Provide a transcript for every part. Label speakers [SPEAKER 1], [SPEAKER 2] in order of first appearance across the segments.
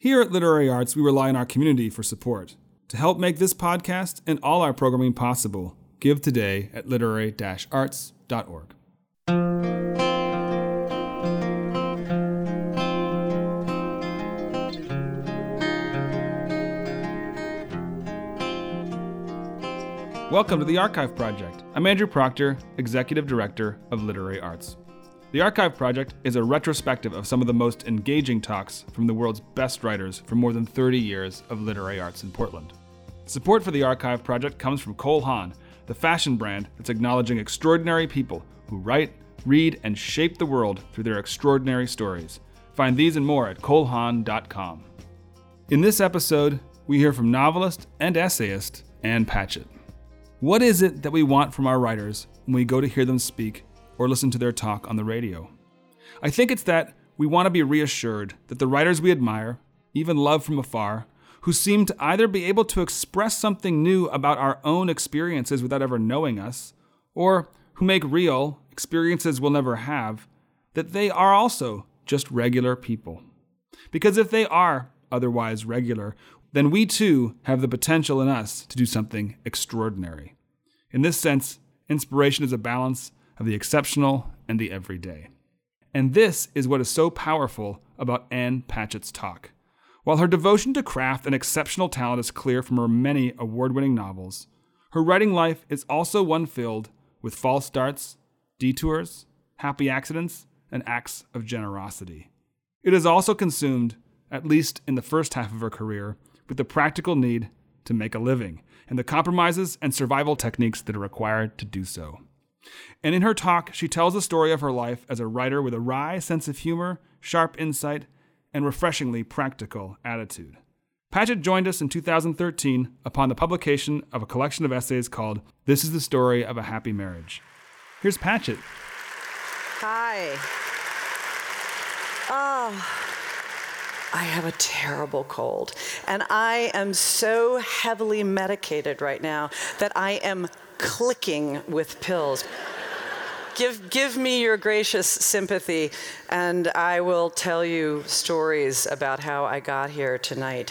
[SPEAKER 1] Here at Literary Arts, we rely on our community for support. To help make this podcast and all our programming possible, give today at literary-arts.org. Welcome to the Archive Project. I'm Andrew Proctor, Executive Director of Literary Arts. The Archive Project is a retrospective of some of the most engaging talks from the world's best writers for more than 30 years of literary arts in Portland. Support for the Archive Project comes from Cole Haan, the fashion brand that's acknowledging extraordinary people who write, read, and shape the world through their extraordinary stories. Find these and more at colehaan.com. In this episode, we hear from novelist and essayist Ann Patchett. What is it that we want from our writers when we go to hear them speak or listen to their talk on the radio? I think it's that we want to be reassured that the writers we admire, even love from afar, who seem to either be able to express something new about our own experiences without ever knowing us, or who make real experiences we'll never have, that they are also just regular people. Because if they are otherwise regular, then we too have the potential in us to do something extraordinary. In this sense, inspiration is a balance of the exceptional and the everyday. And this is what is so powerful about Ann Patchett's talk. While her devotion to craft and exceptional talent is clear from her many award-winning novels, her writing life is also one filled with false starts, detours, happy accidents, and acts of generosity. It is also consumed, at least in the first half of her career, with the practical need to make a living and the compromises and survival techniques that are required to do so. And in her talk, she tells the story of her life as a writer with a wry sense of humor, sharp insight, and refreshingly practical attitude. Patchett joined us in 2013 upon the publication of a collection of essays called This is the Story of a Happy Marriage. Here's Patchett.
[SPEAKER 2] Hi. I have a terrible cold, and I am so heavily medicated right now that I am clicking with pills. Give me your gracious sympathy, and I will tell you stories about how I got here tonight.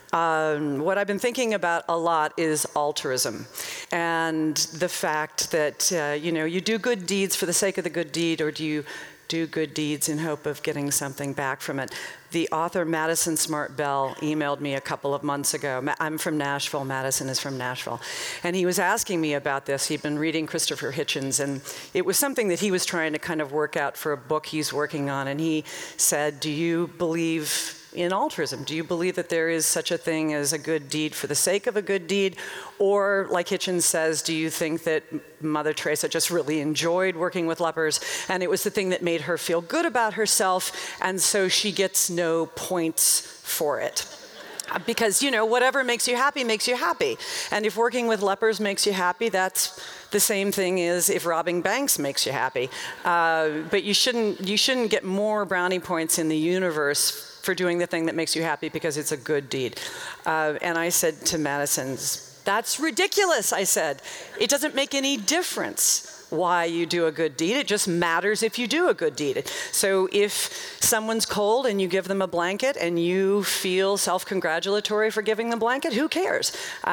[SPEAKER 2] What I've been thinking about a lot is altruism, and the fact that, you do good deeds for the sake of the good deed, or do you do good deeds in hope of getting something back from it? The author Madison Smart Bell emailed me a couple of months ago. I'm from Nashville, Madison is from Nashville. And he was asking me about this. He'd been reading Christopher Hitchens, and it was something that he was trying to kind of work out for a book he's working on. And he said, do you believe in altruism? Do you believe that there is such a thing as a good deed for the sake of a good deed? Or, like Hitchens says, do you think that Mother Teresa just really enjoyed working with lepers, and it was the thing that made her feel good about herself, and so she gets no points for it? Because, whatever makes you happy makes you happy. And if working with lepers makes you happy, that's the same thing as if robbing banks makes you happy. But you shouldn't get more brownie points in the universe for doing the thing that makes you happy because it's a good deed. And I said to Madison, that's ridiculous, I said. It doesn't make any difference why you do a good deed. It just matters if you do a good deed. So if someone's cold and you give them a blanket and you feel self-congratulatory for giving them a blanket, who cares?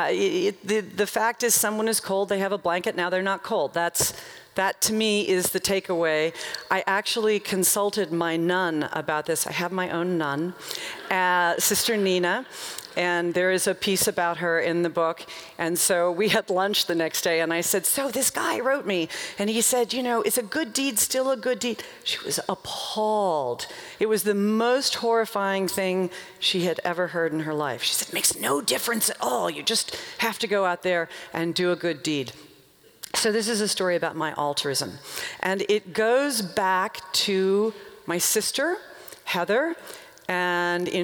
[SPEAKER 2] The fact is someone is cold, they have a blanket, now they're not cold. That to me is the takeaway. I actually consulted my nun about this. I have my own nun, Sister Nina, and there is a piece about her in the book. And so we had lunch the next day, and I said, so this guy wrote me, and he said, is a good deed still a good deed? She was appalled. It was the most horrifying thing she had ever heard in her life. She said, it makes no difference at all. You just have to go out there and do a good deed. So this is a story about my altruism. And it goes back to my sister, Heather. And in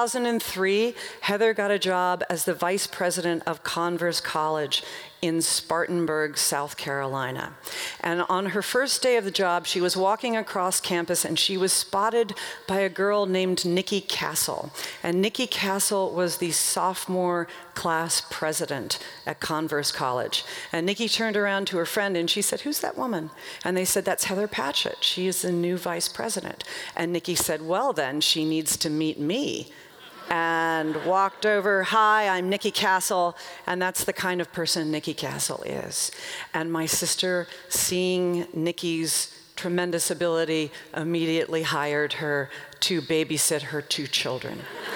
[SPEAKER 2] 2003, Heather got a job as the vice president of Converse College in Spartanburg, South Carolina. And on her first day of the job, she was walking across campus and she was spotted by a girl named Nikki Castle. And Nikki Castle was the sophomore class president at Converse College. And Nikki turned around to her friend and she said, "Who's that woman?" And they said, "That's Heather Patchett. She is the new vice president." And Nikki said, "Well then, she needs to meet me." and walked over. Hi, I'm Nikki Castle. And that's the kind of person Nikki Castle is. And my sister, seeing Nikki's tremendous ability, immediately hired her to babysit her 2 children.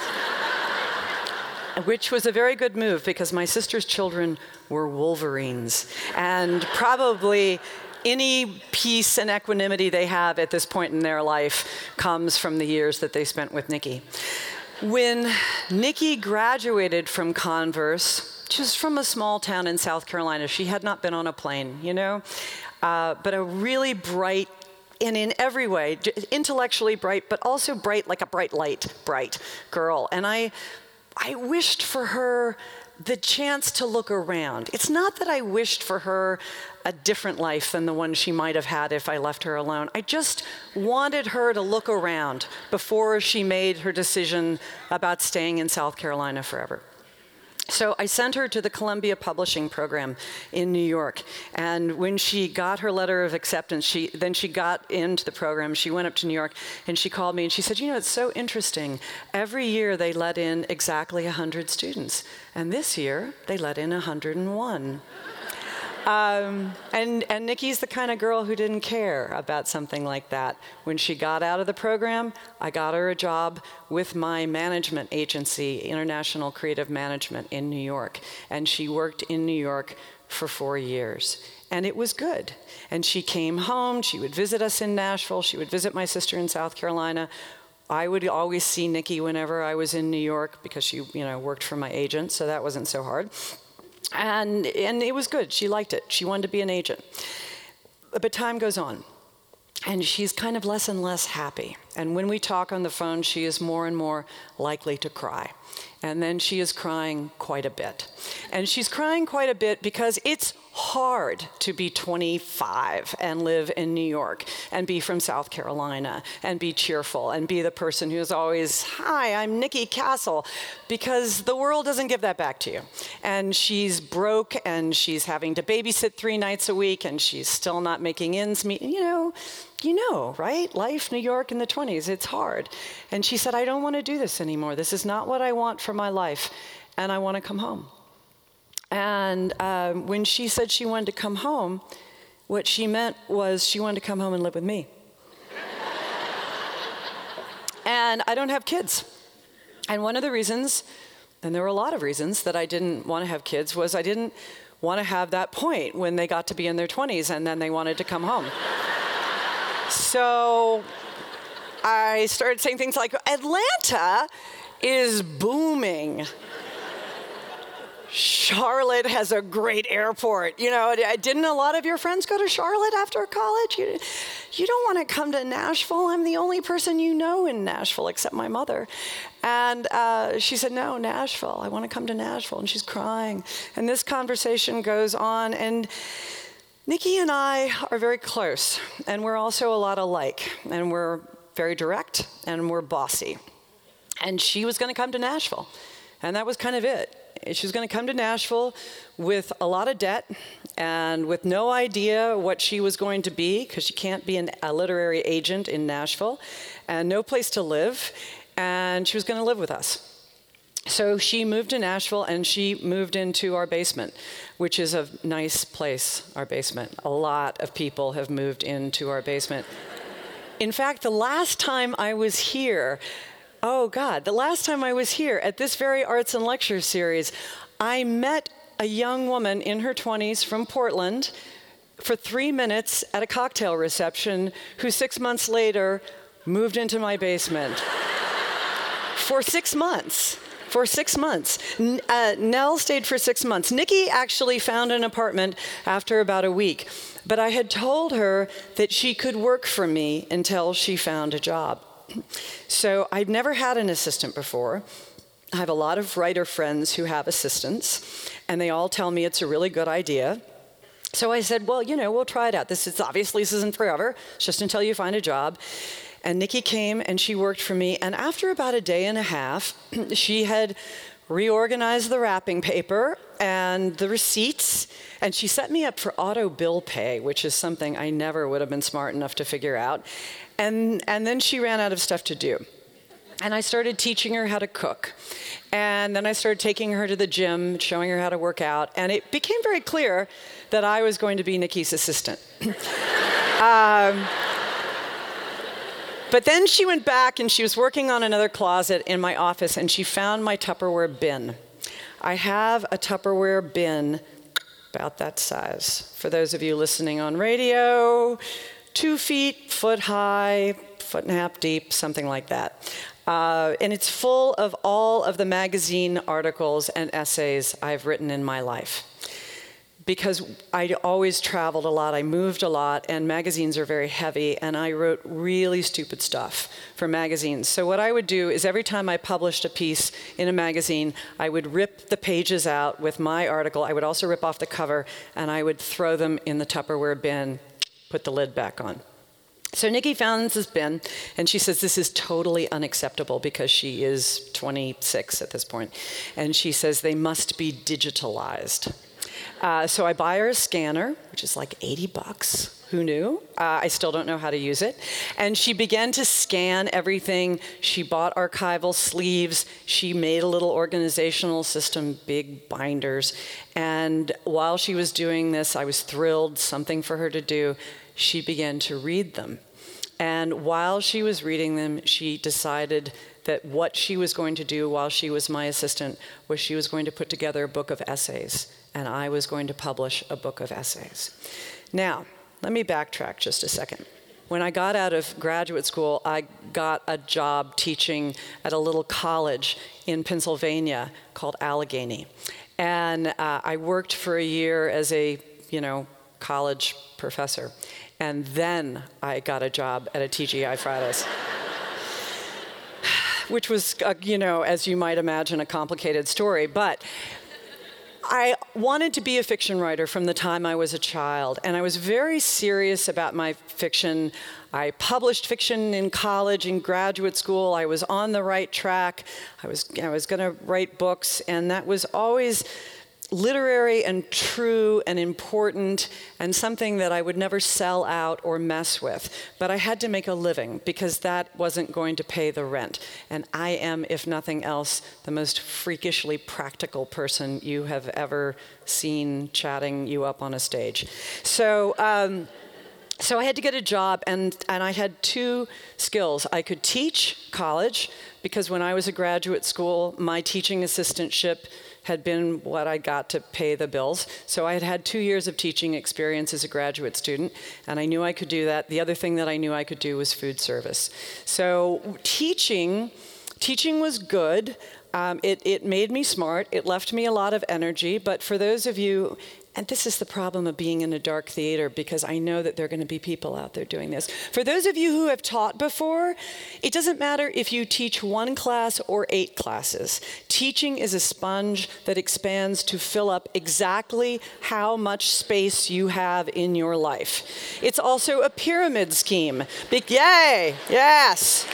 [SPEAKER 2] Which was a very good move because my sister's children were Wolverines. And probably any peace and equanimity they have at this point in their life comes from the years that they spent with Nikki. When Nikki graduated from Converse, just from a small town in South Carolina, she had not been on a plane, but a really bright, and in every way, intellectually bright, but also bright like a bright light, bright girl. And I wished for her the chance to look around. It's not that I wished for her a different life than the one she might have had if I left her alone. I just wanted her to look around before she made her decision about staying in South Carolina forever. So I sent her to the Columbia Publishing Program in New York. And when she got her letter of acceptance, she got into the program. She went up to New York and she called me and she said, it's so interesting. Every year they let in exactly 100 students. And this year they let in 101. And Nikki's the kind of girl who didn't care about something like that. When she got out of the program, I got her a job with my management agency, International Creative Management in New York. And she worked in New York for 4 years. And it was good. And she came home, she would visit us in Nashville, she would visit my sister in South Carolina. I would always see Nikki whenever I was in New York because she, worked for my agent, so that wasn't so hard. And it was good. She liked it. She wanted to be an agent. But time goes on, and she's kind of less and less happy. And when we talk on the phone, she is more and more likely to cry. And then she is crying quite a bit. And she's crying quite a bit because it's hard to be 25 and live in New York and be from South Carolina and be cheerful and be the person who's always, hi, I'm Nikki Castle, because the world doesn't give that back to you. And she's broke and she's having to babysit 3 nights a week and she's still not making ends meet. Right? Life, New York in the 20s, it's hard. And she said, I don't want to do this anymore. This is not what I want for my life, and I want to come home. And when she said she wanted to come home, what she meant was she wanted to come home and live with me. And I don't have kids. And one of the reasons, and there were a lot of reasons that I didn't want to have kids, was I didn't want to have that point when they got to be in their 20s and then they wanted to come home. So I started saying things like, Atlanta is booming. Charlotte has a great airport. Didn't a lot of your friends go to Charlotte after college? You don't want to come to Nashville. I'm the only person you know in Nashville except my mother. And she said, no, Nashville. I want to come to Nashville. And she's crying. And this conversation goes on. And Nikki and I are very close. And we're also a lot alike. And we're very direct. And we're bossy. And she was going to come to Nashville. And that was kind of it. She was going to come to Nashville with a lot of debt and with no idea what she was going to be, because she can't be a literary agent in Nashville, and no place to live, and she was going to live with us. So she moved to Nashville, and she moved into our basement, which is a nice place, our basement. A lot of people have moved into our basement. In fact, the last time I was here at this very Arts and Lecture series, I met a young woman in her 20s from Portland for 3 minutes at a cocktail reception who 6 months later moved into my basement. For 6 months. Nell stayed for 6 months. Nikki actually found an apartment after about a week, but I had told her that she could work for me until she found a job. So I'd never had an assistant before. I have a lot of writer friends who have assistants, and they all tell me it's a really good idea. So I said, well, we'll try it out. This isn't forever. It's just until you find a job. And Nikki came and she worked for me. And after about a day and a half, she had reorganized the wrapping paper and the receipts, and she set me up for auto bill pay, which is something I never would have been smart enough to figure out. And then she ran out of stuff to do. And I started teaching her how to cook. And then I started taking her to the gym, showing her how to work out. And it became very clear that I was going to be Nikki's assistant. But then she went back and she was working on another closet in my office and she found my Tupperware bin. I have a Tupperware bin about that size. For those of you listening on radio, 2 feet, foot high, foot and a half deep, something like that. And it's full of all of the magazine articles and essays I've written in my life. Because I always traveled a lot, I moved a lot, and magazines are very heavy, and I wrote really stupid stuff for magazines. So what I would do is every time I published a piece in a magazine, I would rip the pages out with my article. I would also rip off the cover, and I would throw them in the Tupperware bin, put the lid back on. So Nikki found this bin, and she says this is totally unacceptable because she is 26 at this point. And she says they must be digitalized. So I buy her a scanner, which is like $80. Who knew? I still don't know how to use it. And she began to scan everything. She bought archival sleeves. She made a little organizational system, big binders. And while she was doing this, I was thrilled, something for her to do. She began to read them. And while she was reading them, she decided that what she was going to do while she was my assistant was she was going to put together a book of essays, and I was going to publish a book of essays. Now, let me backtrack just a second. When I got out of graduate school, I got a job teaching at a little college in Pennsylvania called Allegheny. And I worked for a year as a, college professor. And then I got a job at a TGI Fridays. Which was, as you might imagine, a complicated story. But I wanted to be a fiction writer from the time I was a child, and I was very serious about my fiction. I published fiction in college, in graduate school. I was on the right track. I was going to write books, and that was always literary and true and important and something that I would never sell out or mess with. But I had to make a living because that wasn't going to pay the rent. And I am, if nothing else, the most freakishly practical person you have ever seen chatting you up on a stage. So I had to get a job, and I had 2 skills. I could teach college, because when I was a graduate school, my teaching assistantship had been what I got to pay the bills. So I had had 2 years of teaching experience as a graduate student, and I knew I could do that. The other thing that I knew I could do was food service. So teaching was good. It made me smart. It left me a lot of energy. But for those of you, and this is the problem of being in a dark theater, because I know that there are going to be people out there doing this. For those of you who have taught before, it doesn't matter if you teach 1 class or 8 classes. Teaching is a sponge that expands to fill up exactly how much space you have in your life. It's also a pyramid scheme. Yay! Yes!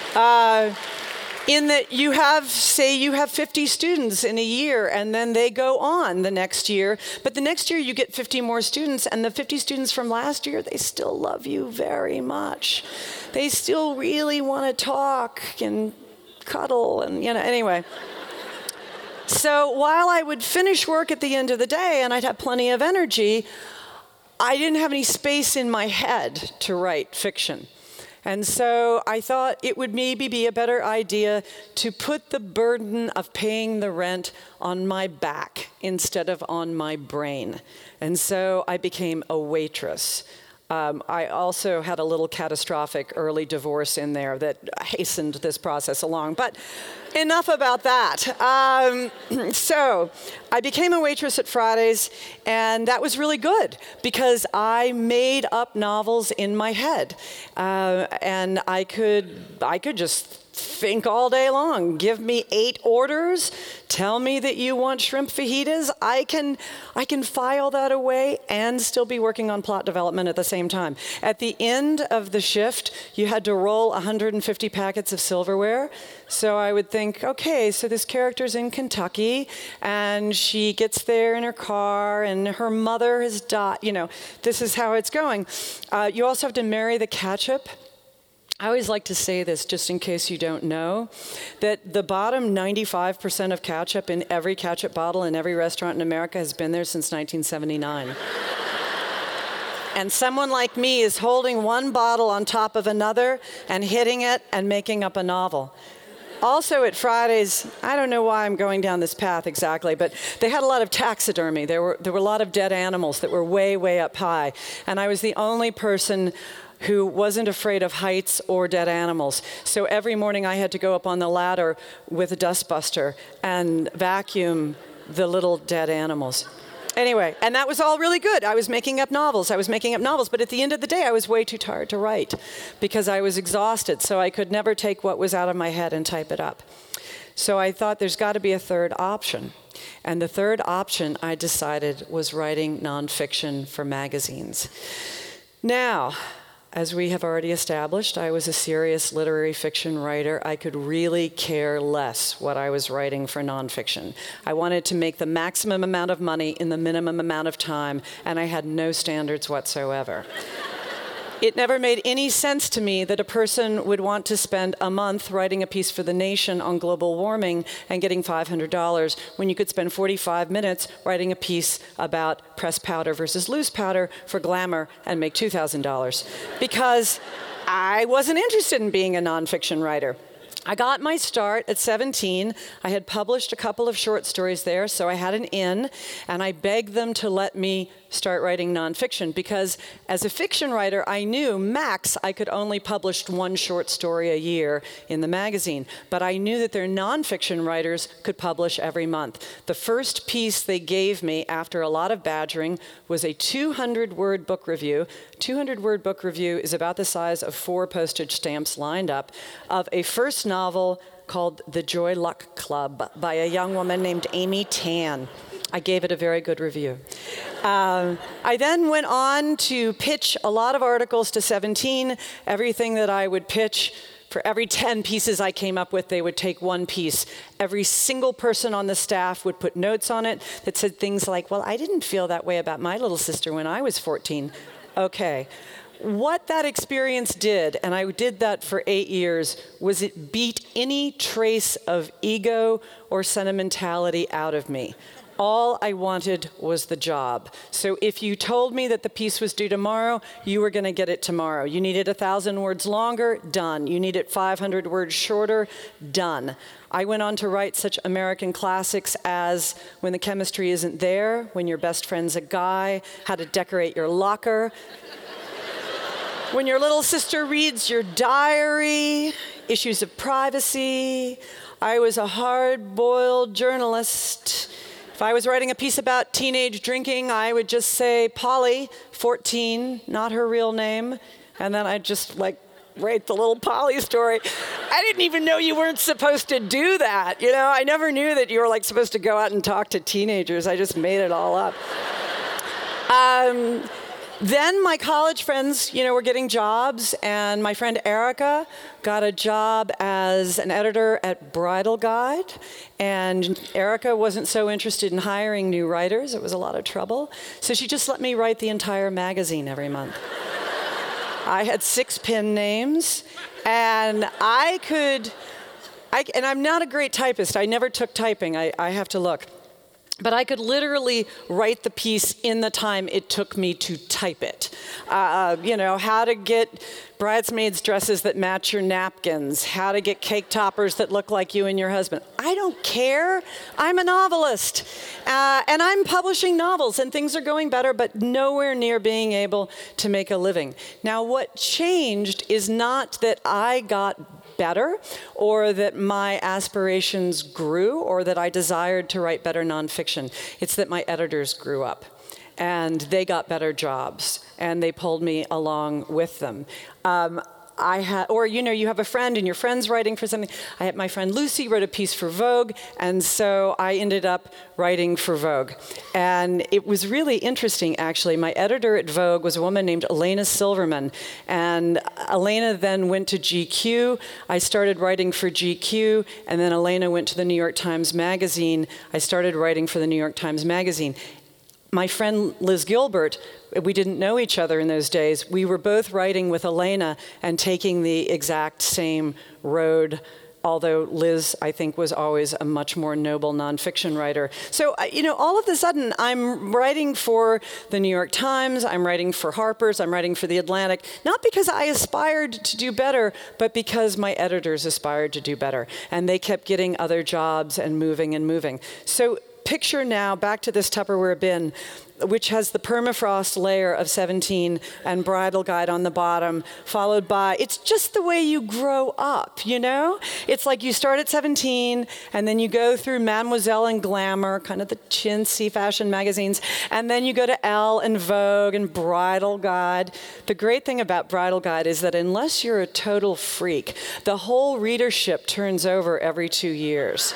[SPEAKER 2] In that you have 50 students in a year, and then they go on the next year. But the next year you get 50 more students, and the 50 students from last year, they still love you very much. They still really want to talk and cuddle and, anyway. So while I would finish work at the end of the day and I'd have plenty of energy, I didn't have any space in my head to write fiction. And so I thought it would maybe be a better idea to put the burden of paying the rent on my back instead of on my brain. And so I became a waitress. I also had a little catastrophic early divorce in there that hastened this process along. But enough about that. So I became a waitress at Fridays, and that was really good because I made up novels in my head. And I could just think all day long. Give me 8 orders. Tell me that you want shrimp fajitas. I can file that away and still be working on plot development at the same time. At the end of the shift, you had to roll 150 packets of silverware. So I would think, okay, so this character's in Kentucky, and she gets there in her car, and her mother has died. This is how it's going. You also have to marry the ketchup. I always like to say this, just in case you don't know, that the bottom 95% of ketchup in every ketchup bottle in every restaurant in America has been there since 1979. And someone like me is holding one bottle on top of another and hitting it and making up a novel. Also at Fridays, I don't know why I'm going down this path exactly, but they had a lot of taxidermy. There were a lot of dead animals that were way, way up high. And I was the only person who wasn't afraid of heights or dead animals. So every morning I had to go up on the ladder with a dustbuster and vacuum the little dead animals. Anyway, and that was all really good. I was making up novels, but at the end of the day, I was way too tired to write because I was exhausted, so I could never take what was out of my head and type it up. So I thought there's got to be a third option. And the third option, I decided, was writing nonfiction for magazines. Now, as we have already established, I was a serious literary fiction writer. I could really care less what I was writing for nonfiction. I wanted to make the maximum amount of money in the minimum amount of time, and I had no standards whatsoever. It never made any sense to me that a person would want to spend a month writing a piece for The Nation on global warming and getting $500 when you could spend 45 minutes writing a piece about pressed powder versus loose powder for Glamour and make $2,000. Because I wasn't interested in being a nonfiction writer. I got my start at 17. I had published a couple of short stories there, so I had an in, and I begged them to let me start writing nonfiction because as a fiction writer, I knew max I could only publish one short story a year in the magazine, but I knew that their nonfiction writers could publish every month. The first piece they gave me after a lot of badgering was a 200-word book review. 200-word book review is about the size of 4 postage stamps lined up of a first novel called The Joy Luck Club by a young woman named Amy Tan. I gave it a very good review. I then went on to pitch a lot of articles to 17. Everything that I would pitch, for every 10 pieces I came up with, they would take one piece. Every single person on the staff would put notes on it that said things like, well, I didn't feel that way about my little sister when I was 14. Okay. What that experience did, and I did that for 8 years, was it beat any trace of ego or sentimentality out of me. All I wanted was the job. So if you told me that the piece was due tomorrow, you were going to get it tomorrow. You needed 1,000 words longer, done. You needed 500 words shorter, done. I went on to write such American classics as When the Chemistry Isn't There, When Your Best Friend's a Guy, How to Decorate Your Locker, When Your Little Sister Reads Your Diary, Issues of Privacy. I was a hard-boiled journalist. If I was writing a piece about teenage drinking, I would just say Polly, 14, not her real name, and then I'd just write the little Polly story. I didn't even know you weren't supposed to do that. I never knew that you were supposed to go out and talk to teenagers. I just made it all up. Then my college friends, were getting jobs, and my friend Erica got a job as an editor at Bridal Guide, and Erica wasn't so interested in hiring new writers. It was a lot of trouble, so she just let me write the entire magazine every month. I had 6 pen names, and and I'm not a great typist. I never took typing. I have to look. But I could literally write the piece in the time it took me to type it. How to get bridesmaids' dresses that match your napkins, how to get cake toppers that look like you and your husband. I don't care. I'm a novelist. And I'm publishing novels, and things are going better, but nowhere near being able to make a living. Now, what changed is not that I got better, or that my aspirations grew, or that I desired to write better nonfiction. It's that my editors grew up, and they got better jobs, and they pulled me along with them. You have a friend and your friend's writing for something. I had my friend Lucy wrote a piece for Vogue, and so I ended up writing for Vogue. And it was really interesting, actually. My editor at Vogue was a woman named Elena Silverman, and Elena then went to GQ. I started writing for GQ, and then Elena went to the New York Times Magazine. I started writing for the New York Times Magazine. My friend Liz Gilbert, we didn't know each other in those days. We were both writing with Elena and taking the exact same road, although Liz, I think, was always a much more noble nonfiction writer. So, all of a sudden, I'm writing for the New York Times, I'm writing for Harper's, I'm writing for The Atlantic, not because I aspired to do better, but because my editors aspired to do better. And they kept getting other jobs and moving. So picture now, back to this Tupperware bin, which has the permafrost layer of 17 and Bridal Guide on the bottom, followed by, it's just the way you grow up, you know? It's like you start at 17, and then you go through Mademoiselle and Glamour, kind of the chintzy fashion magazines, and then you go to Elle and Vogue and Bridal Guide. The great thing about Bridal Guide is that unless you're a total freak, the whole readership turns over every 2 years.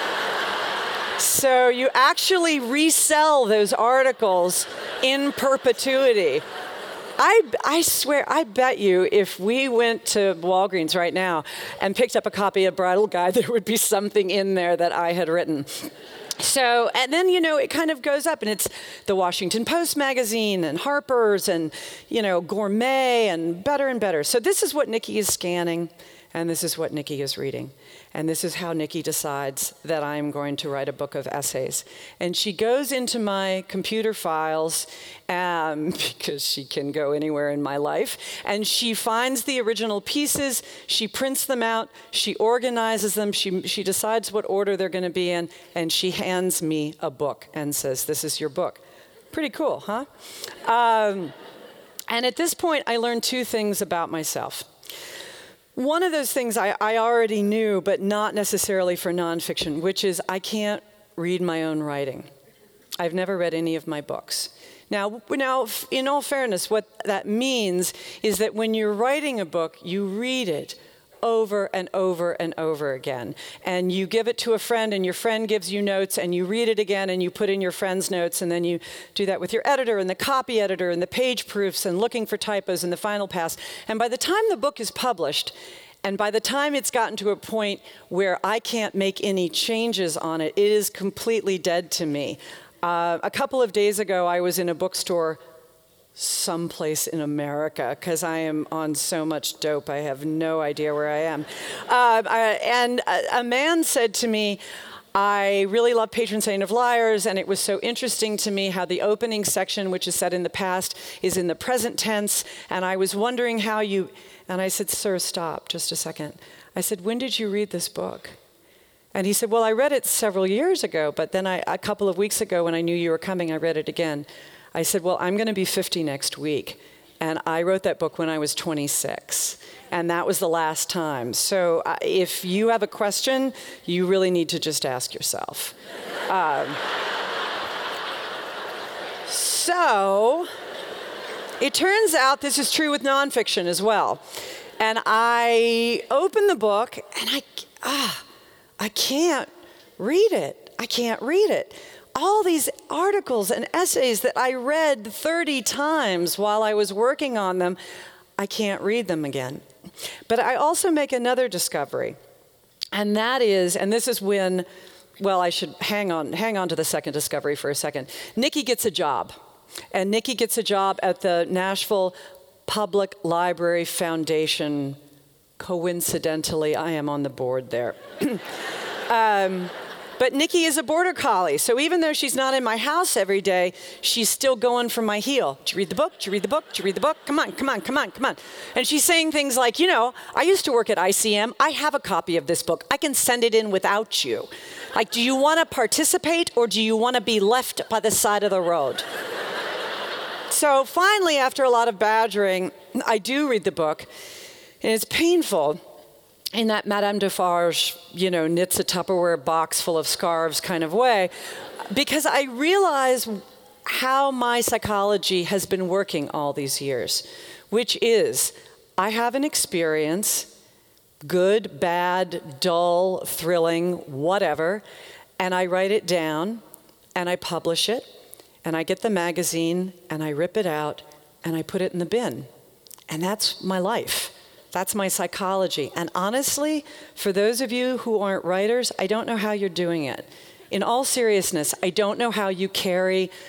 [SPEAKER 2] So you actually resell those articles in perpetuity. I swear, I bet you if we went to Walgreens right now and picked up a copy of Bridal Guide, there would be something in there that I had written. So, and then, it kind of goes up, and it's the Washington Post magazine and Harper's and, Gourmet and better. So this is what Nikki is scanning, and this is what Nikki is reading. And this is how Nikki decides that I'm going to write a book of essays. And she goes into my computer files, because she can go anywhere in my life, and she finds the original pieces, she prints them out, she organizes them, she decides what order they're going to be in, and she hands me a book and says, "This is your book." Pretty cool, huh? And at this point, I learned two things about myself. One of those things I already knew, but not necessarily for nonfiction, which is I can't read my own writing. I've never read any of my books. Now, in all fairness, what that means is that when you're writing a book, you read it over and over and over again. And you give it to a friend, and your friend gives you notes, and you read it again, and you put in your friend's notes, and then you do that with your editor and the copy editor and the page proofs and looking for typos and the final pass. And by the time the book is published, and by the time it's gotten to a point where I can't make any changes on it, it is completely dead to me. A couple of days ago, I was in a bookstore someplace in America, because I am on so much dope, I have no idea where I am. And a man said to me, "I really love Patron Saint of Liars, and it was so interesting to me how the opening section, which is set in the past, is in the present tense, and I was wondering how you..." And I said, "Sir, stop, just a second." I said, "When did you read this book?" And he said, "Well, I read it several years ago, but then a couple of weeks ago when I knew you were coming, I read it again." I said, "Well, I'm going to be 50 next week, and I wrote that book when I was 26, and that was the last time. So if you have a question, you really need to just ask yourself." So it turns out this is true with nonfiction as well. And I open the book, and I can't read it. I can't read it. All these articles and essays that I read 30 times while I was working on them, I can't read them again. But I also make another discovery, and that is, and this is when, well, I should hang on to the second discovery for a second. Nikki gets a job, and Nikki gets a job at the Nashville Public Library Foundation. Coincidentally, I am on the board there. But Nikki is a border collie, so even though she's not in my house every day, she's still going for my heel. "Did you read the book? Did you read the book? Did you read the book? Come on. And she's saying things like, "I used to work at ICM. I have a copy of this book. I can send it in without you. Like, do you want to participate, or do you want to be left by the side of the road?" So finally, after a lot of badgering, I do read the book, and it's painful. In that Madame Defarge, knits a Tupperware box full of scarves kind of way, because I realize how my psychology has been working all these years, which is I have an experience, good, bad, dull, thrilling, whatever, and I write it down, and I publish it, and I get the magazine, and I rip it out, and I put it in the bin. And that's my life. That's my psychology. And honestly, for those of you who aren't writers, I don't know how you're doing it. In all seriousness, I don't know how you carry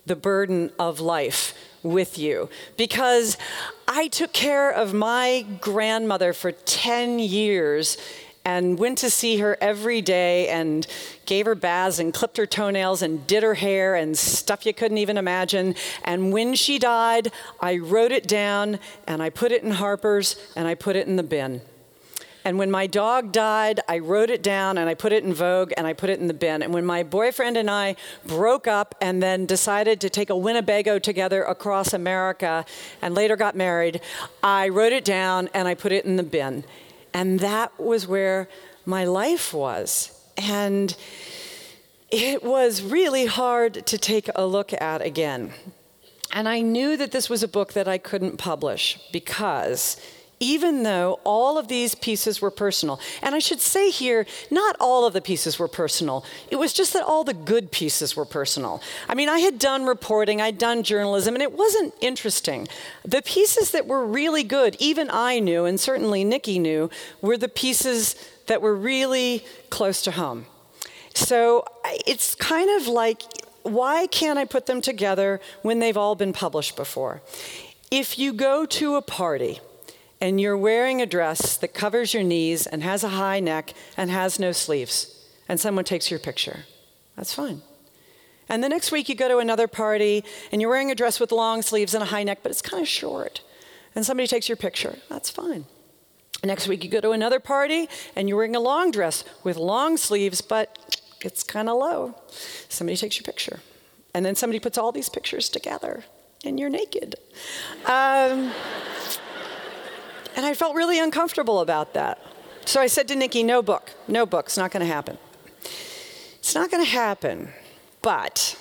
[SPEAKER 2] the burden of life with you, because I took care of my grandmother for 10 years and went to see her every day and gave her baths and clipped her toenails and did her hair and stuff you couldn't even imagine. And when she died, I wrote it down and I put it in Harper's and I put it in the bin. And when my dog died, I wrote it down and I put it in Vogue and I put it in the bin. And when my boyfriend and I broke up and then decided to take a Winnebago together across America and later got married, I wrote it down and I put it in the bin. And that was where my life was. And it was really hard to take a look at again. And I knew that this was a book that I couldn't publish because even though all of these pieces were personal, and I should say here, not all of the pieces were personal. It was just that all the good pieces were personal. I mean, I had done reporting, I'd done journalism, and it wasn't interesting. The pieces that were really good, even I knew, and certainly Nikki knew, were the pieces that were really close to home. So it's kind of like, why can't I put them together when they've all been published before? If you go to a party, and you're wearing a dress that covers your knees and has a high neck and has no sleeves, and someone takes your picture, that's fine. And the next week you go to another party and you're wearing a dress with long sleeves and a high neck, but it's kind of short, and somebody takes your picture, that's fine. Next week you go to another party and you're wearing a long dress with long sleeves, but it's kind of low. Somebody takes your picture. And then somebody puts all these pictures together and you're naked. And I felt really uncomfortable about that. So I said to Nikki, no book, it's not going to happen. It's not going to happen, but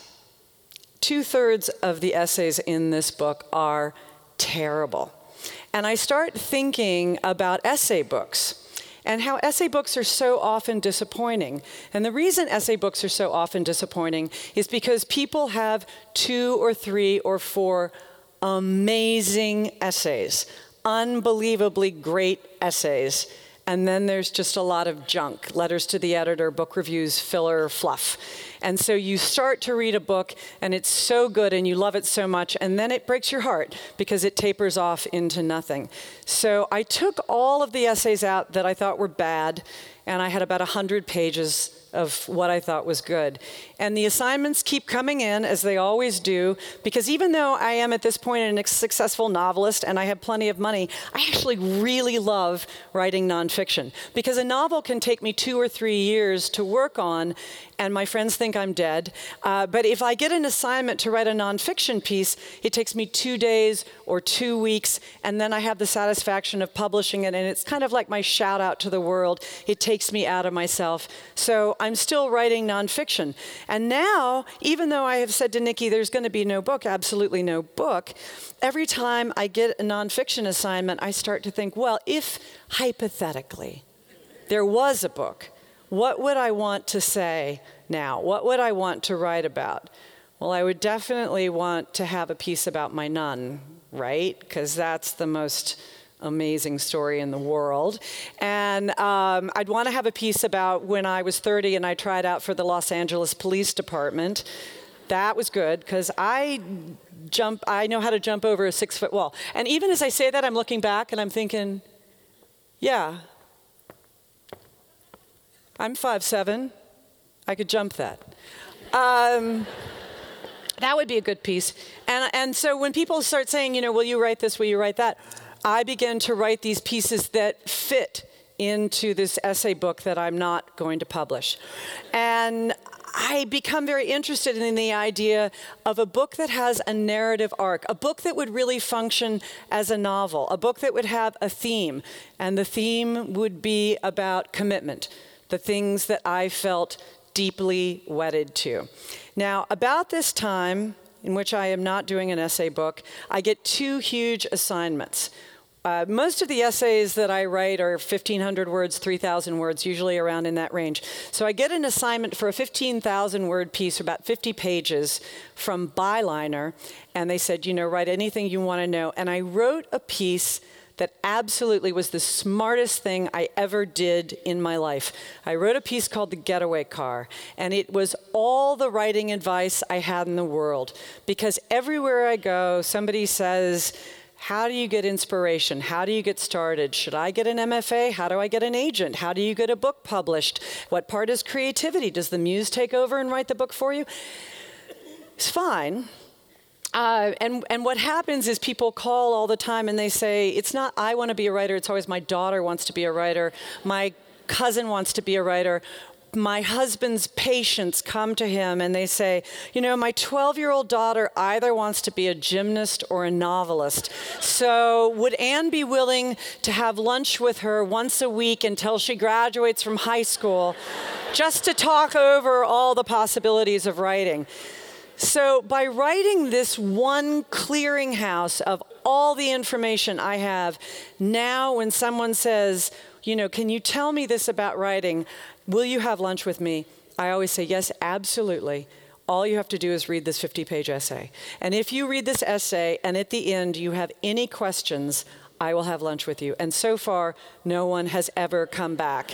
[SPEAKER 2] 2/3 of the essays in this book are terrible. And I start thinking about essay books and how essay books are so often disappointing. And the reason essay books are so often disappointing is because people have 2 or 3 or 4 amazing essays, unbelievably great essays, and then there's just a lot of junk, letters to the editor, book reviews, filler, fluff. And so you start to read a book and it's so good and you love it so much, and then it breaks your heart because it tapers off into nothing. So I took all of the essays out that I thought were bad, and I had about 100 pages of what I thought was good. And the assignments keep coming in, as they always do, because even though I am at this point a successful novelist and I have plenty of money, I actually really love writing nonfiction, because a novel can take me 2 or 3 years to work on, and my friends think I'm dead. But if I get an assignment to write a nonfiction piece, it takes me 2 days or 2 weeks, and then I have the satisfaction of publishing it, and it's kind of like my shout out to the world. It takes me out of myself. So I'm still writing nonfiction. And now, even though I have said to Nikki, there's going to be no book, absolutely no book, every time I get a nonfiction assignment, I start to think, well, if hypothetically there was a book, what would I want to say now? What would I want to write about? Well, I would definitely want to have a piece about my nun, right? Because that's the most amazing story in the world. And I'd want to have a piece about when I was 30 and I tried out for the Los Angeles Police Department. That was good, because I know how to jump over a 6-foot wall. And even as I say that, I'm looking back and I'm thinking, yeah, I'm 5'7". I could jump that. That would be a good piece. And so when people start saying, will you write this, will you write that? I begin to write these pieces that fit into this essay book that I'm not going to publish. And I become very interested in the idea of a book that has a narrative arc, a book that would really function as a novel, a book that would have a theme, and the theme would be about commitment, the things that I felt deeply wedded to. Now, about this time, in which I am not doing an essay book, I get 2 huge assignments. Most of the essays that I write are 1,500 words, 3,000 words, usually around in that range. So I get an assignment for a 15,000-word piece, about 50 pages, from Byliner, and they said, write anything you want to know. And I wrote a piece that absolutely was the smartest thing I ever did in my life. I wrote a piece called The Getaway Car, and it was all the writing advice I had in the world. Because everywhere I go, somebody says, how do you get inspiration? How do you get started? Should I get an MFA? How do I get an agent? How do you get a book published? What part is creativity? Does the muse take over and write the book for you? It's fine. And what happens is people call all the time and they say, it's not I want to be a writer, it's always my daughter wants to be a writer, my cousin wants to be a writer. My husband's patients come to him and they say, you know, my 12-year-old daughter either wants to be a gymnast or a novelist. So would Anne be willing to have lunch with her once a week until she graduates from high school just to talk over all the possibilities of writing? So by writing this one clearinghouse of all the information I have, now when someone says, you know, can you tell me this about writing? Will you have lunch with me? I always say, yes, absolutely. All you have to do is read this 50-page essay. And if you read this essay and at the end you have any questions, I will have lunch with you. And so far, no one has ever come back.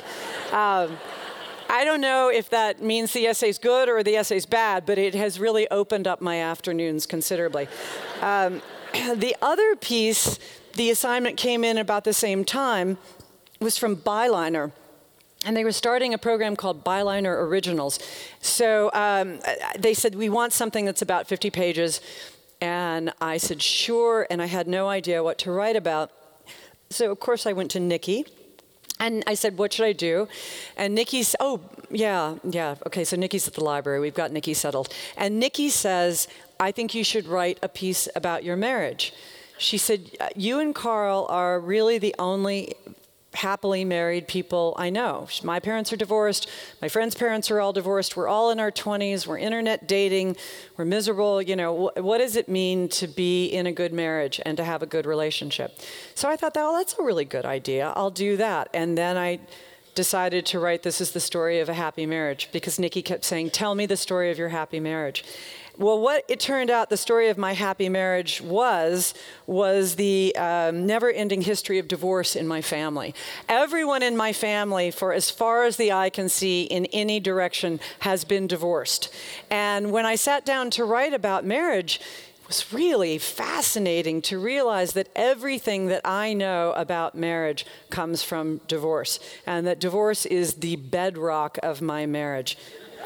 [SPEAKER 2] I don't know if that means the essay's good or the essay's bad, but it has really opened up my afternoons considerably. The other piece, the assignment came in about the same time, was from Byliner. And they were starting a program called Byliner Originals. So they said, we want something that's about 50 pages. And I said, sure. And I had no idea what to write about. So, of course, I went to Nikki. And I said, what should I do? And Nikki said, oh, yeah. Okay, so Nikki's at the library. We've got Nikki settled. And Nikki says, I think you should write a piece about your marriage. She said, you and Carl are really the only happily married people I know. My parents are divorced. My friends' parents are all divorced. We're all in our 20s. We're internet dating. We're miserable. You know, what does it mean to be in a good marriage and to have a good relationship? So I thought, well, that's a really good idea. I'll do that. And then I decided to write This is the Story of a Happy Marriage because Nikki kept saying, tell me the story of your happy marriage. Well, what it turned out the story of my happy marriage was the never-ending history of divorce in my family. Everyone in my family, for as far as the eye can see in any direction, has been divorced. And when I sat down to write about marriage, it was really fascinating to realize that everything that I know about marriage comes from divorce, and that divorce is the bedrock of my marriage.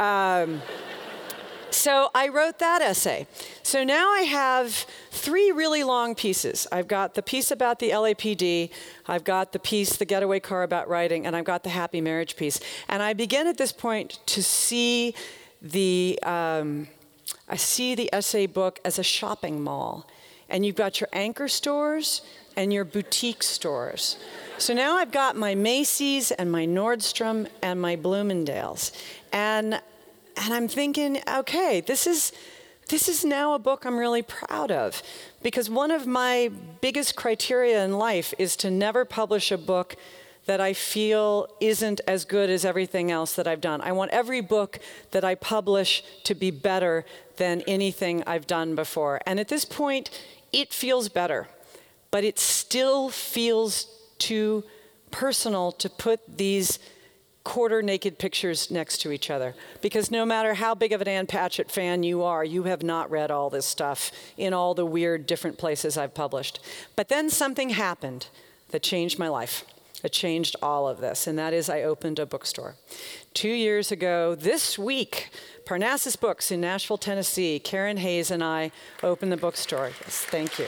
[SPEAKER 2] So I wrote that essay. So now I have 3 really long pieces. I've got the piece about the LAPD, I've got the piece, The Getaway Car, about writing, and I've got the happy marriage piece. And I begin at this point to see the essay book as a shopping mall. And you've got your anchor stores and your boutique stores. So now I've got my Macy's and my Nordstrom and my Bloomingdale's. And I'm thinking, okay, this is now a book I'm really proud of, because one of my biggest criteria in life is to never publish a book that I feel isn't as good as everything else that I've done. I want every book that I publish to be better than anything I've done before. And at this point, it feels better, but it still feels too personal to put these quarter-naked pictures next to each other. Because no matter how big of an Ann Patchett fan you are, you have not read all this stuff in all the weird different places I've published. But then something happened that changed my life. It changed all of this, and that is I opened a bookstore. 2 years ago, this week, Parnassus Books in Nashville, Tennessee, Karen Hayes and I opened the bookstore. Yes, thank you.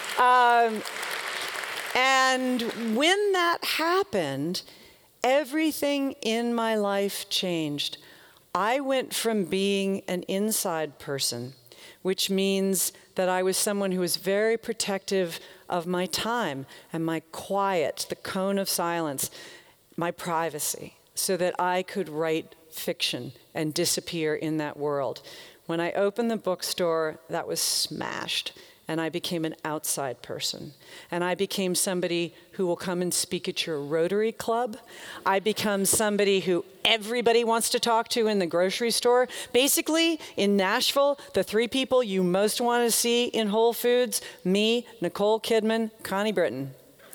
[SPEAKER 2] And when that happened, everything in my life changed. I went from being an inside person, which means that I was someone who was very protective of my time and my quiet, the cone of silence, my privacy, so that I could write fiction and disappear in that world. When I opened the bookstore, that was smashed. And I became an outside person. And I became somebody who will come and speak at your Rotary Club. I become somebody who everybody wants to talk to in the grocery store. Basically, in Nashville, the 3 people you most want to see in Whole Foods, me, Nicole Kidman, Connie Britton.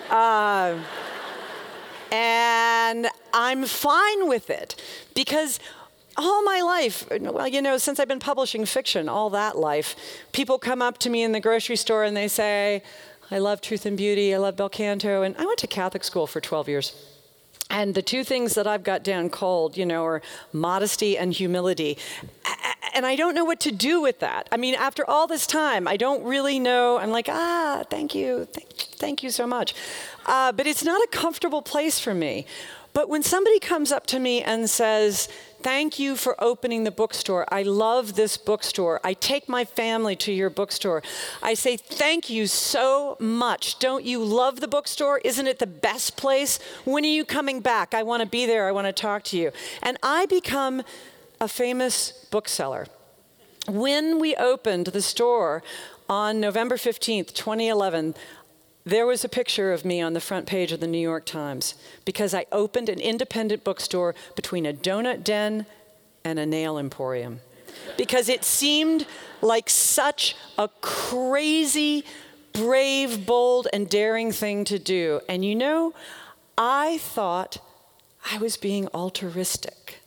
[SPEAKER 2] And I'm fine with it because all my life, well, since I've been publishing fiction, all that life, people come up to me in the grocery store and they say, I love Truth and Beauty, I love Bel Canto, and I went to Catholic school for 12 years. And the two things that I've got down cold, are modesty and humility. And I don't know what to do with that. I mean, after all this time, I don't really know. I'm like, thank you. Thank you so much. But it's not a comfortable place for me. But when somebody comes up to me and says, thank you for opening the bookstore. I love this bookstore. I take my family to your bookstore. I say, thank you so much. Don't you love the bookstore? Isn't it the best place? When are you coming back? I want to be there. I want to talk to you. And I become a famous bookseller. When we opened the store on November 15th, 2011, there was a picture of me on the front page of the New York Times because I opened an independent bookstore between a donut den and a nail emporium. Because it seemed like such a crazy, brave, bold, and daring thing to do. And I thought I was being altruistic.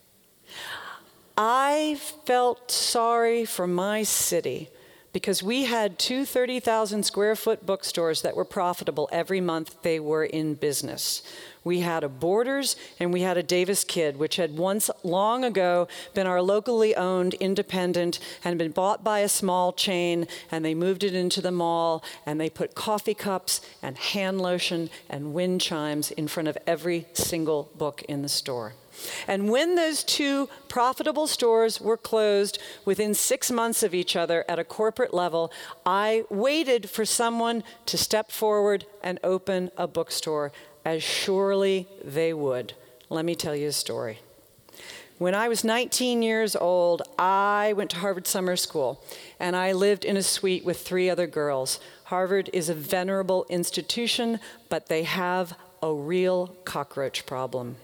[SPEAKER 2] I felt sorry for my city because we had two 30,000 square foot bookstores that were profitable every month they were in business. We had a Borders and we had a Davis Kid, which had once long ago been our locally owned independent and been bought by a small chain, and they moved it into the mall and they put coffee cups and hand lotion and wind chimes in front of every single book in the store. And when those two profitable stores were closed within 6 months of each other at a corporate level, I waited for someone to step forward and open a bookstore, as surely they would. Let me tell you a story. When I was 19 years old, I went to Harvard Summer School, and I lived in a suite with 3 other girls. Harvard is a venerable institution, but they have a real cockroach problem.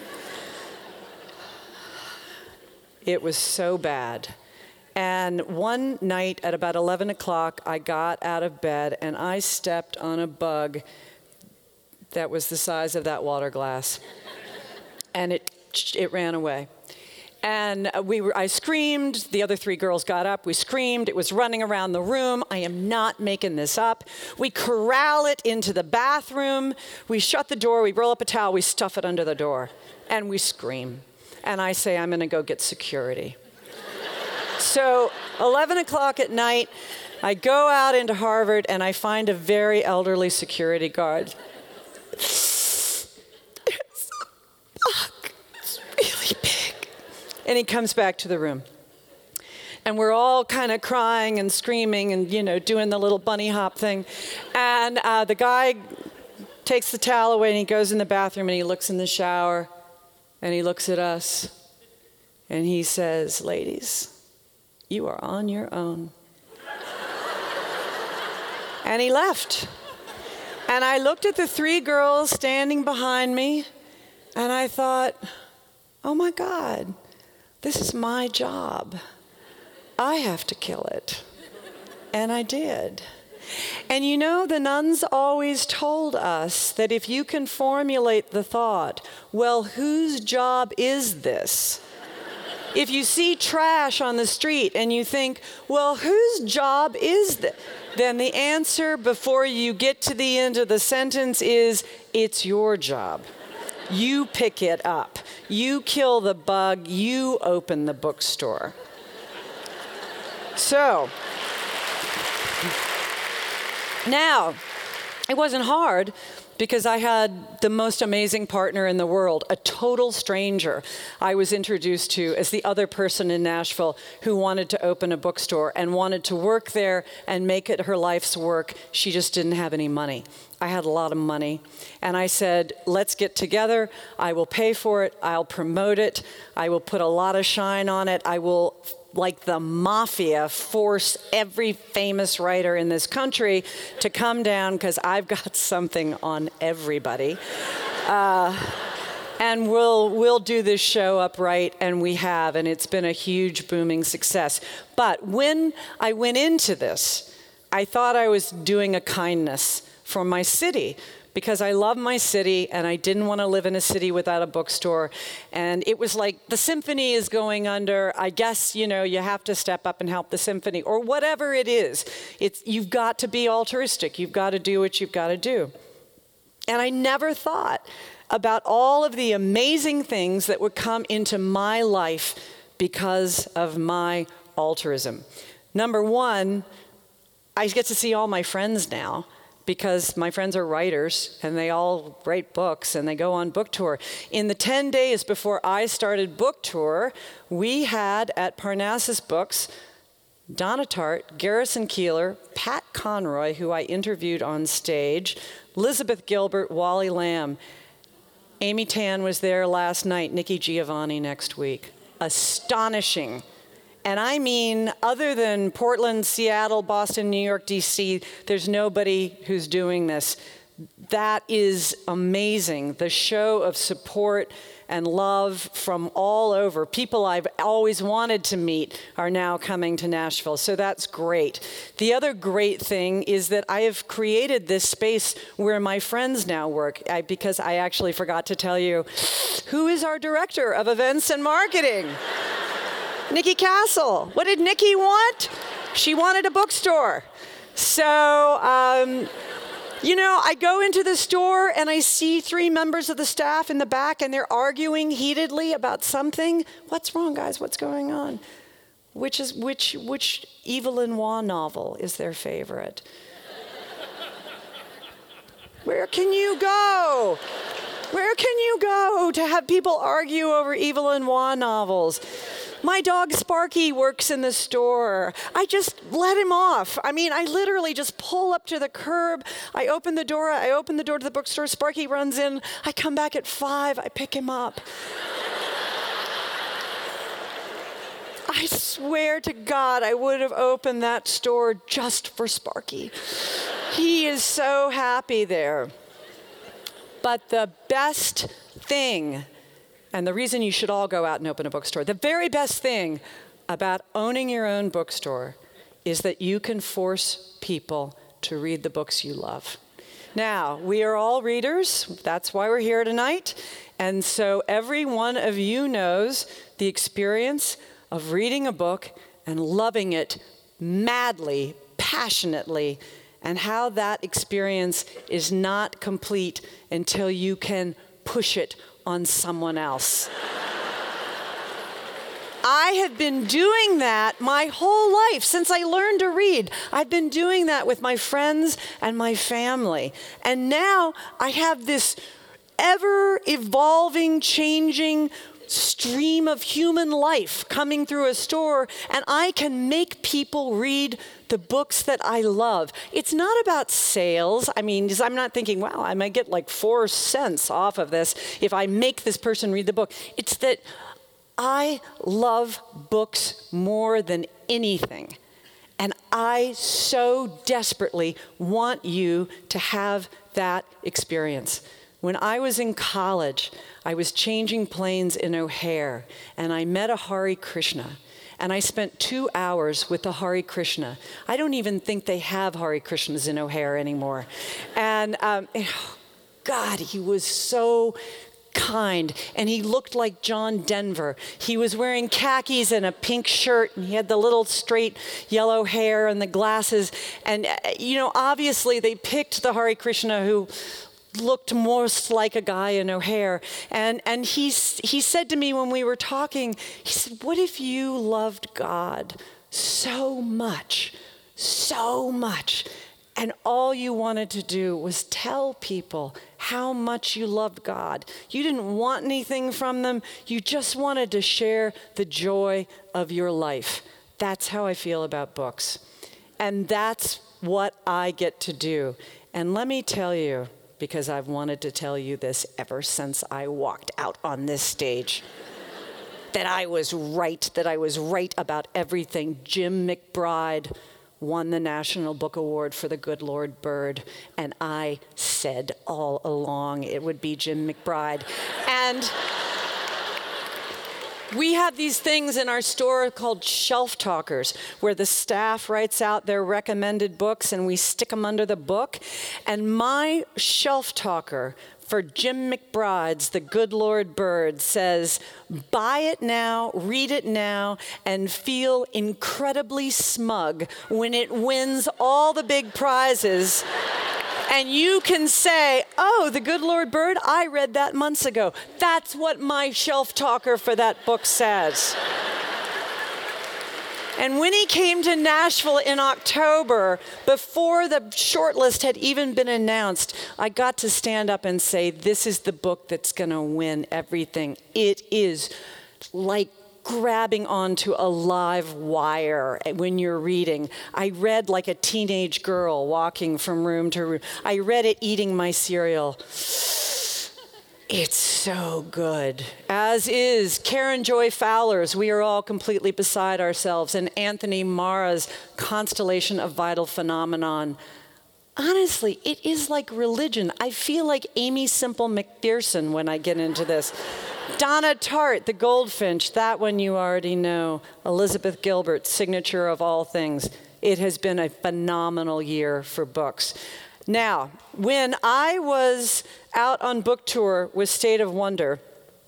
[SPEAKER 2] It was so bad. And one night at about 11 o'clock, I got out of bed and I stepped on a bug that was the size of that water glass. And it ran away. And I screamed. The other 3 girls got up. We screamed. It was running around the room. I am not making this up. We corral it into the bathroom. We shut the door. We roll up a towel. We stuff it under the door. And we scream. And I say, I'm going to go get security. So 11 o'clock at night, I go out into Harvard and I find a very elderly security guard. There's a bug. It's really big. And he comes back to the room. And we're all kind of crying and screaming and, doing the little bunny hop thing. And the guy takes the towel away and he goes in the bathroom and he looks in the shower. And he looks at us, and he says, ladies, you are on your own. And he left. And I looked at the 3 girls standing behind me, and I thought, oh my God, this is my job. I have to kill it. And I did. And the nuns always told us that if you can formulate the thought, well, whose job is this? If you see trash on the street and you think, well, whose job is this? Then the answer before you get to the end of the sentence is, it's your job. You pick it up. You kill the bug. You open the bookstore. So, now, it wasn't hard because I had the most amazing partner in the world, a total stranger I was introduced to as the other person in Nashville who wanted to open a bookstore and wanted to work there and make it her life's work. She just didn't have any money. I had a lot of money. And I said, let's get together. I will pay for it. I'll promote it. I will put a lot of shine on it. I will, like the mafia, force every famous writer in this country to come down because I've got something on everybody. And we'll do this show upright, and we have, and it's been a huge booming success. But when I went into this, I thought I was doing a kindness for my city because I love my city and I didn't want to live in a city without a bookstore. And it was like, the symphony is going under. I guess, you have to step up and help the symphony, or whatever it is. You've got to be altruistic. You've got to do what you've got to do. And I never thought about all of the amazing things that would come into my life because of my altruism. Number one, I get to see all my friends now because my friends are writers and they all write books and they go on book tour. In the 10 days before I started book tour, we had at Parnassus Books, Donna Tartt, Garrison Keillor, Pat Conroy, who I interviewed on stage, Elizabeth Gilbert, Wally Lamb. Amy Tan was there last night, Nikki Giovanni next week. Astonishing. And I mean, other than Portland, Seattle, Boston, New York, DC, there's nobody who's doing this. That is amazing. The show of support and love from all over. People I've always wanted to meet are now coming to Nashville, so that's great. The other great thing is that I have created this space where my friends now work, because I actually forgot to tell you, who is our director of events and marketing? Nikki Castle. What did Nikki want? She wanted a bookstore. So, I go into the store and I see 3 members of the staff in the back and they're arguing heatedly about something. What's wrong, guys? What's going on? Which Evelyn Waugh novel is their favorite? Where can you go? Where can you go to have people argue over Evelyn Waugh novels? My dog Sparky works in the store. I just let him off. I literally just pull up to the curb. I open the door to the bookstore. Sparky runs in. I come back at 5. I pick him up. I swear to God, I would have opened that store just for Sparky. He is so happy there. But the best thing, and the reason you should all go out and open a bookstore, the very best thing about owning your own bookstore is that you can force people to read the books you love. Now, we are all readers. That's why we're here tonight. And so every one of you knows the experience of reading a book and loving it madly, passionately, and how that experience is not complete until you can push it on someone else. I have been doing that my whole life since I learned to read. I've been doing that with my friends and my family. And now I have this ever-evolving, changing stream of human life coming through a store, and I can make people read the books that I love. It's not about sales. I'm not thinking, wow, I might get like 4 cents off of this if I make this person read the book. It's that I love books more than anything. And I so desperately want you to have that experience. When I was in college, I was changing planes in O'Hare, and I met a Hare Krishna. And I spent 2 hours with the Hare Krishna. I don't even think they have Hare Krishnas in O'Hare anymore. And God, he was so kind, and he looked like John Denver. He was wearing khakis and a pink shirt, and he had the little straight yellow hair and the glasses. And, obviously they picked the Hare Krishna who looked most like a guy in O'Hare. And he said to me when we were talking, he said, what if you loved God so much, and all you wanted to do was tell people how much you loved God? You didn't want anything from them. You just wanted to share the joy of your life. That's how I feel about books. And that's what I get to do. And let me tell you, because I've wanted to tell you this ever since I walked out on this stage, that I was right about everything. Jim McBride won the National Book Award for The Good Lord Bird, and I said all along it would be Jim McBride. We have these things in our store called shelf talkers, where the staff writes out their recommended books and we stick them under the book. And my shelf talker for Jim McBride's The Good Lord Bird says, buy it now, read it now, and feel incredibly smug when it wins all the big prizes. And you can say, oh, The Good Lord Bird, I read that months ago. That's what my shelf talker for that book says. And when he came to Nashville in October, before the shortlist had even been announced, I got to stand up and say, this is the book that's going to win everything. It is like grabbing onto a live wire when you're reading. I read like a teenage girl walking from room to room. I read it eating my cereal. It's so good. As is Karen Joy Fowler's We Are All Completely Beside Ourselves and Anthony Mara's Constellation of Vital Phenomenon. Honestly, it is like religion. I feel like Amy Semple McPherson when I get into this. Donna Tartt, The Goldfinch, that one you already know. Elizabeth Gilbert, Signature of All Things. It has been a phenomenal year for books. Now, when I was out on book tour with State of Wonder,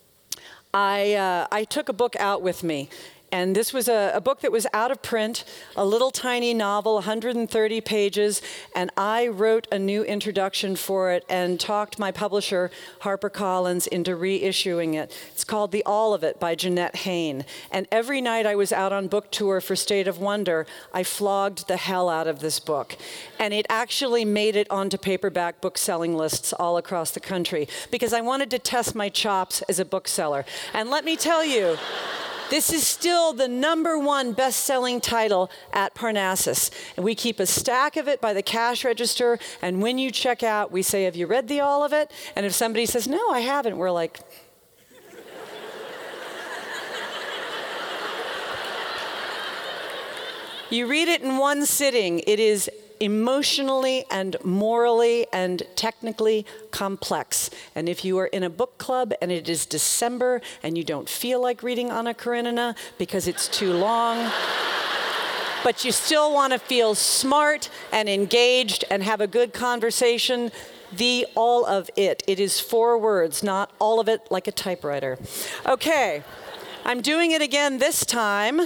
[SPEAKER 2] I took a book out with me. And this was a book that was out of print, a little tiny novel, 130 pages, and I wrote a new introduction for it and talked my publisher, HarperCollins, into reissuing it. It's called The All of It by Jeanette Hayne. And every night I was out on book tour for State of Wonder, I flogged the hell out of this book. And it actually made it onto paperback book selling lists all across the country because I wanted to test my chops as a bookseller. And let me tell you, this is still the #1 best-selling title at Parnassus. And we keep a stack of it by the cash register, and when you check out, we say, have you read the all of it? And if somebody says, no, I haven't, we're like, you read it in one sitting. It is emotionally and morally and technically complex. And if you are in a book club and it is December and you don't feel like reading Anna Karenina because it's too long, but you still want to feel smart and engaged and have a good conversation, The All of It. It is 4 words, not all of it like a typewriter. Okay, I'm doing it again this time.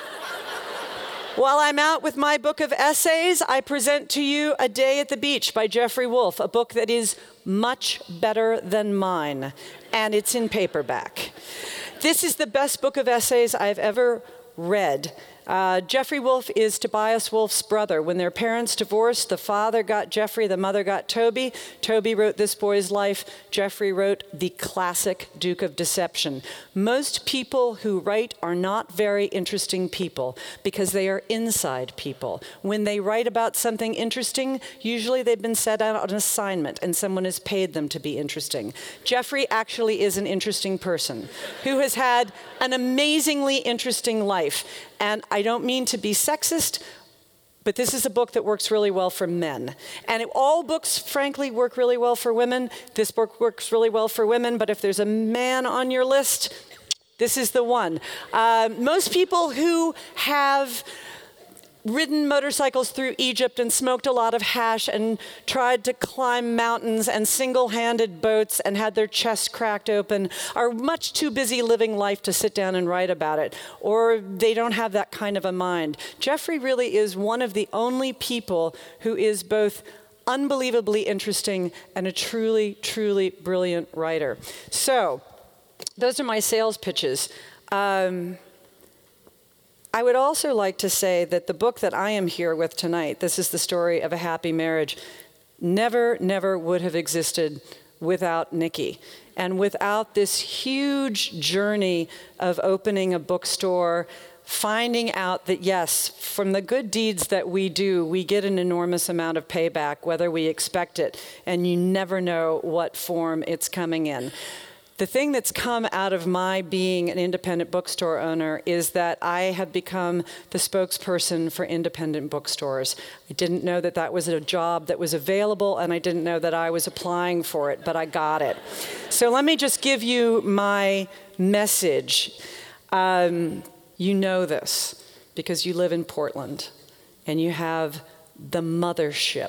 [SPEAKER 2] While I'm out with my book of essays, I present to you A Day at the Beach by Jeffrey Wolf, a book that is much better than mine, and it's in paperback. This is the best book of essays I've ever read. Jeffrey Wolf is Tobias Wolf's brother. When their parents divorced, the father got Jeffrey, the mother got Toby. Toby wrote This Boy's Life. Jeffrey wrote the classic Duke of Deception. Most people who write are not very interesting people because they are inside people. When they write about something interesting, usually they've been set out on an assignment and someone has paid them to be interesting. Jeffrey actually is an interesting person who has had an amazingly interesting life. And I don't mean to be sexist, but this is a book that works really well for men. And all books, frankly, work really well for women. This book works really well for women, but if there's a man on your list, this is the one. Most people who have ridden motorcycles through Egypt and smoked a lot of hash and tried to climb mountains and single-handed boats and had their chests cracked open are much too busy living life to sit down and write about it, or they don't have that kind of a mind. Jeffrey really is one of the only people who is both unbelievably interesting and a truly, truly brilliant writer. So, those are my sales pitches. I would also like to say that the book that I am here with tonight, This is the Story of a Happy Marriage, never would have existed without Nikki. And without this huge journey of opening a bookstore, finding out that, yes, from the good deeds that we do, we get an enormous amount of payback, whether we expect it, and you never know what form it's coming in. The thing that's come out of my being an independent bookstore owner is that I have become the spokesperson for independent bookstores. I didn't know that that was a job that was available, and I didn't know that I was applying for it, but I got it. So let me just give you my message. You know this because you live in Portland and you have the mothership.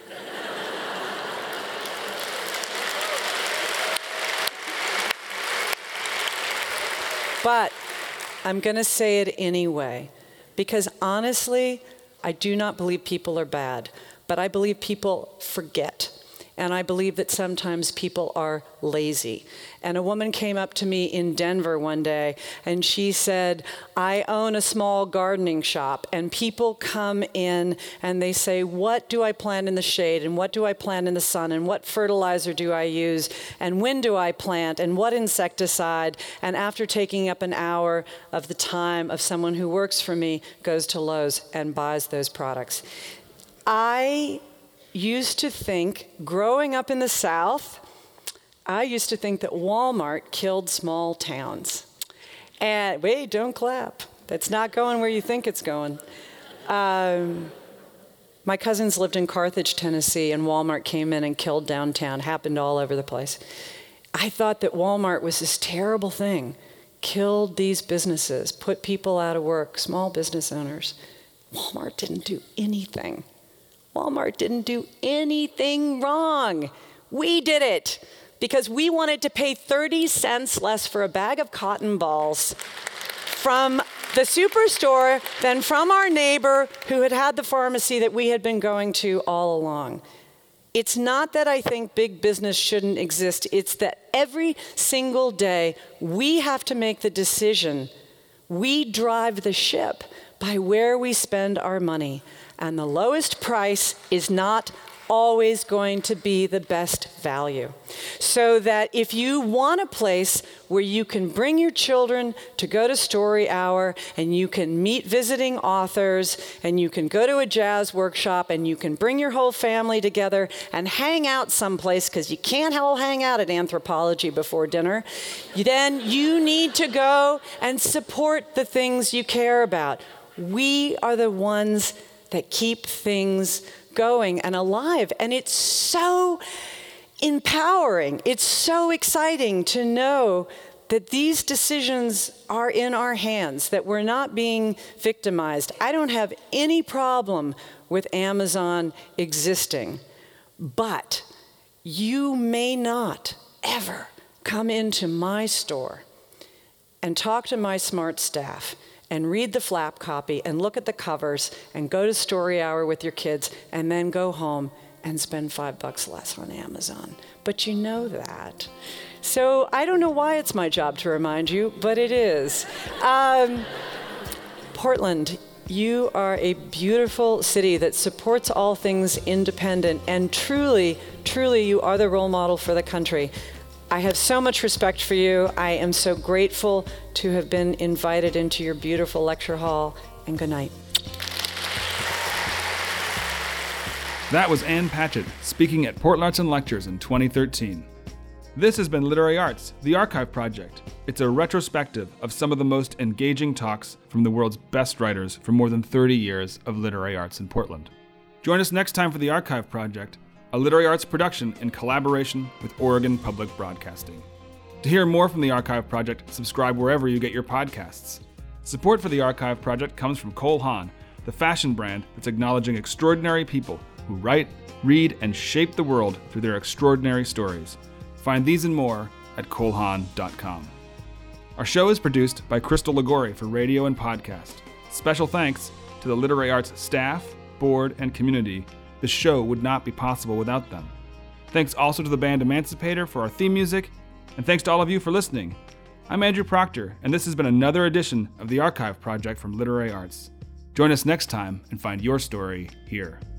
[SPEAKER 2] But I'm going to say it anyway, because honestly, I do not believe people are bad, but I believe people forget. And I believe that sometimes people are lazy. And a woman came up to me in Denver one day, and she said, I own a small gardening shop, and people come in and they say, what do I plant in the shade, and what do I plant in the sun, and what fertilizer do I use, and when do I plant, and what insecticide? And after taking up an hour of the time of someone who works for me, goes to Lowe's and buys those products. I used to think, growing up in the South, I used to think that Walmart killed small towns. And wait, don't clap. That's not going where you think it's going. My cousins lived in Carthage, Tennessee, and Walmart came in and killed downtown. Happened all over the place. I thought that Walmart was this terrible thing. Killed these businesses, put people out of work, small business owners. Walmart didn't do anything. Walmart didn't do anything wrong. We did it because we wanted to pay 30 cents less for a bag of cotton balls from the superstore than from our neighbor who had had the pharmacy that we had been going to all along. It's not that I think big business shouldn't exist. It's that every single day we have to make the decision. We drive the ship by where we spend our money. And the lowest price is not always going to be the best value. So that if you want a place where you can bring your children to go to Story Hour, and you can meet visiting authors, and you can go to a jazz workshop, and you can bring your whole family together and hang out someplace, because you can't all hang out at Anthropology before dinner, then you need to go and support the things you care about. We are the ones that keep things going and alive. And it's so empowering. It's so exciting to know that these decisions are in our hands, that we're not being victimized. I don't have any problem with Amazon existing, but you may not ever come into my store and talk to my smart staff and read the flap copy and look at the covers and go to Story Hour with your kids and then go home and spend $5 less on Amazon. But you know that. So I don't know why it's my job to remind you, but it is. Portland, you are a beautiful city that supports all things independent, and truly, truly you are the role model for the country. I have so much respect for you. I am so grateful to have been invited into your beautiful lecture hall, and good night.
[SPEAKER 1] That was Ann Patchett speaking at Portland Arts and Lectures in 2013. This has been Literary Arts, the Archive Project. It's a retrospective of some of the most engaging talks from the world's best writers for more than 30 years of literary arts in Portland. Join us next time for the Archive Project, a literary arts production in collaboration with Oregon Public Broadcasting. To hear more from the Archive Project, subscribe wherever you get your podcasts. Support for the Archive Project comes from Cole Haan, the fashion brand that's acknowledging extraordinary people who write, read, and shape the world through their extraordinary stories. Find these and more at colehaan.com. Our show is produced by Crystal Ligori for radio and podcast. Special thanks to the Literary Arts staff, board, and community. The show would not be possible without them. Thanks also to the band Emancipator for our theme music, and thanks to all of you for listening. I'm Andrew Proctor, and this has been another edition of the Archive Project from Literary Arts. Join us next time and find your story here.